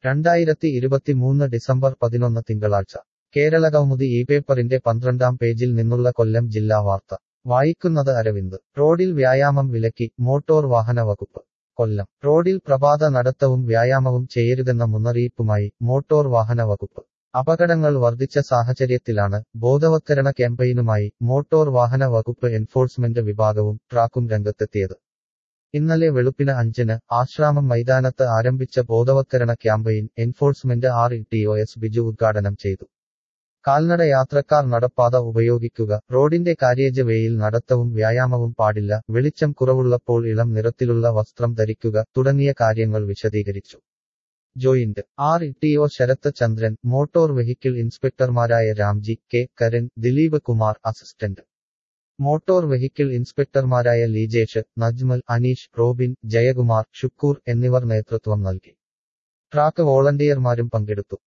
2023 December 11 തിങ്കളാഴ്ച കേരളകൗമുദി ഈ പേപ്പറിന്റെ 12-ാം പേജിൽ നിന്നുള്ള കൊല്ലം ജില്ലാ വാർത്ത വായിക്കുന്നത് അരവിന്ദ്. റോഡിൽ വ്യായാമം വിലക്കി മോട്ടോർ വാഹന വകുപ്പ്. കൊല്ലം. റോഡിൽ പ്രഭാത നടത്തവും വ്യായാമവും ചെയ്യരുതെന്ന മുന്നറിയിപ്പുമായി മോട്ടോർ വാഹന വകുപ്പ്. അപകടങ്ങൾ വർദ്ധിച്ച സാഹചര്യത്തിലാണ് ബോധവത്കരണ ക്യാമ്പയിനുമായി മോട്ടോർ വാഹന വകുപ്പ് എൻഫോഴ്സ്മെന്റ് വിഭാഗവും ട്രാക്കും രംഗത്തെത്തിയത്. ഇന്നലെ വെളുപ്പിന് 5-ന് ആശ്രാമം മൈതാനത്ത് ആരംഭിച്ച ബോധവത്കരണ ക്യാമ്പയിൻ എൻഫോഴ്സ്മെന്റ് RTOS ബിജു ഉദ്ഘാടനം ചെയ്തു. കാൽനട യാത്രക്കാർ നടപ്പാത ഉപയോഗിക്കുക, റോഡിന്റെ കാര്യേജ് വേയിൽ നടത്തവും വ്യായാമവും പാടില്ല, വെളിച്ചം കുറവുള്ളപ്പോൾ ഇളം നിറത്തിലുള്ള വസ്ത്രം ധരിക്കുക തുടങ്ങിയ കാര്യങ്ങൾ വിശദീകരിച്ചു. Joint RTO Sarath Chandran, motor vehicle ഇൻസ്പെക്ടർമാരായ Ramji K, Karan, Dileep Kumar, assistant motor vehicle ഇൻസ്പെക്ടർമാരായ ലീജേഷ്, നജ്മൽ, അനീഷ്, റോബിൻ, ജയകുമാർ, ഷുക്കൂർ എന്നിവർ നേതൃത്വം നൽകി. ട്രാക്ക് വോളണ്ടിയർമാരും പങ്കെടുത്തു.